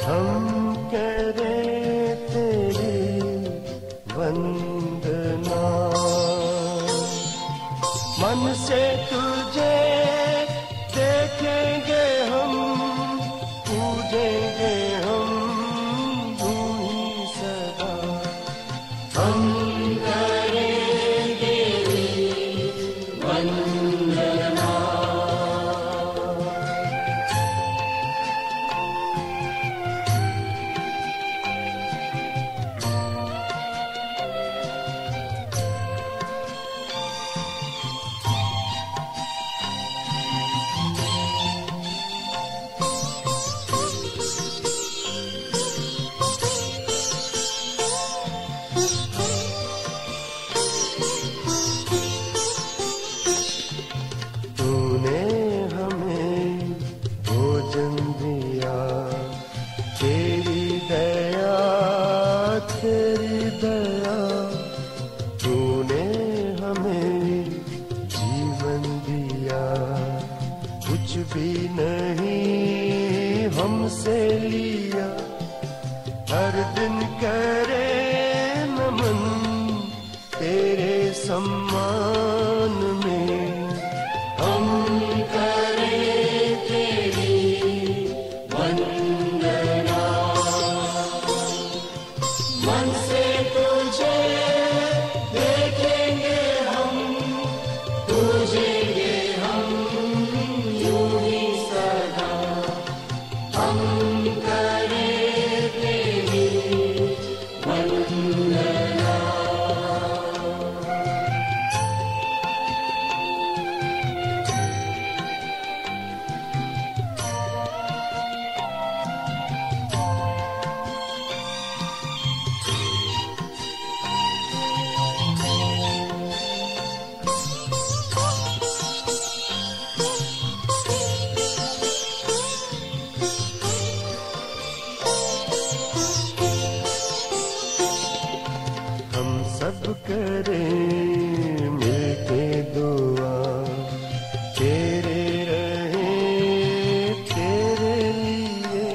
हम करें तेरी वंदना, मन से तुझे देखेंगे हम, पूजेंगे हम यूं ही सदा। हम करेंगे वंदना। तूने हमें भोजन दिया, तेरी दया तेरी दया। तूने हमें जीवन दिया, कुछ भी नहीं हमसे लिया। हर दिन करे नमन तेरे सम्मान में। हम करें तेरी वंदना, मन से तुझे देखेंगे हम, पूजेंगे हम यूं ही सदा। हम करें तेरी वंदना। हम सब करें मिलके दुआ, तेरे रहे तेरे लिए।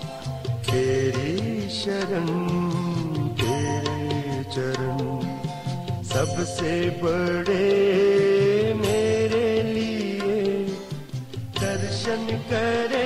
तेरी शरण तेरे चरण सबसे बड़े मेरे लिए। दर्शन करे